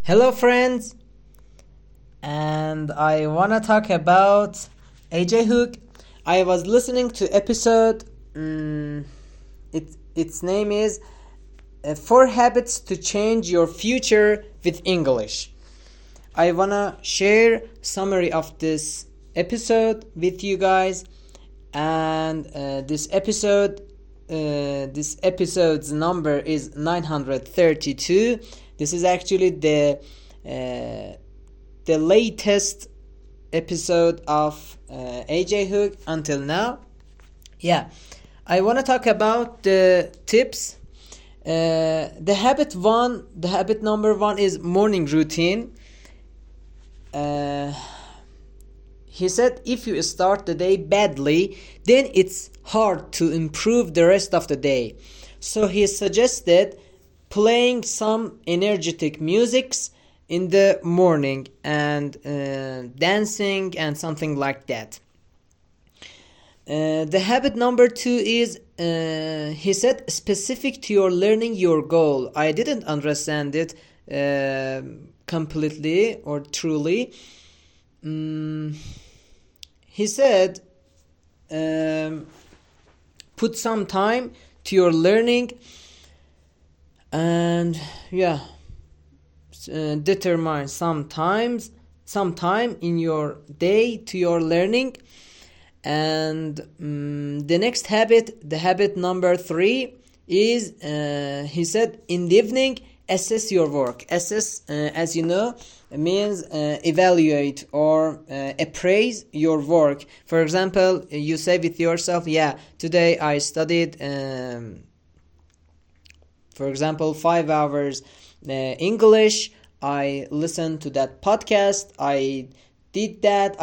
Hello, friends, and I wanna talk about AJ Hook. I was listening to episode. Its name is Four Habits to Change Your Future with English. I wanna share summary of this episode with you guys, and this episode's number is 932. This is actually the latest episode of AJ Hook until now. Yeah, I want to talk about the tips. The habit number one is morning routine. He said if you start the day badly, then it's hard to improve the rest of the day. So he suggested playing some energetic musics in the morning and dancing and something like that. The habit number two is, he said, specific to your learning your goal. I didn't understand it completely or truly. He said, put some time to your learning and determine some time in your day to your learning. And the next habit, the habit number three is, he said, in the evening assess your work. Assess, as you know, means evaluate or appraise your work. For example, you say with yourself, today I studied for example 5 hours English. I listened to that podcast. I did that.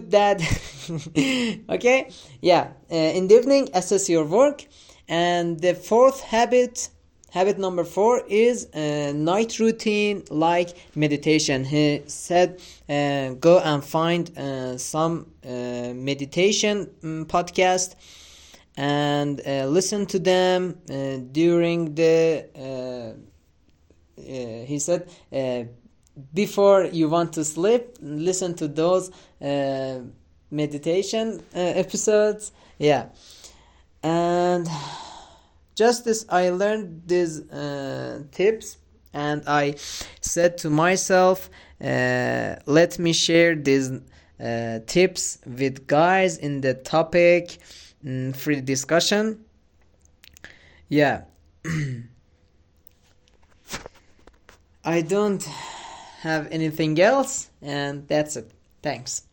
Okay, in the evening assess your work. And the fourth habit number 4 is night routine like meditation. He said go and find some meditation podcast and listen to them during the he said before you want to sleep, listen to those meditation episodes. And just this, I learned these tips, and I said to myself, let me share these tips with guys in the topic free discussion. I don't have anything else, and that's it. Thanks.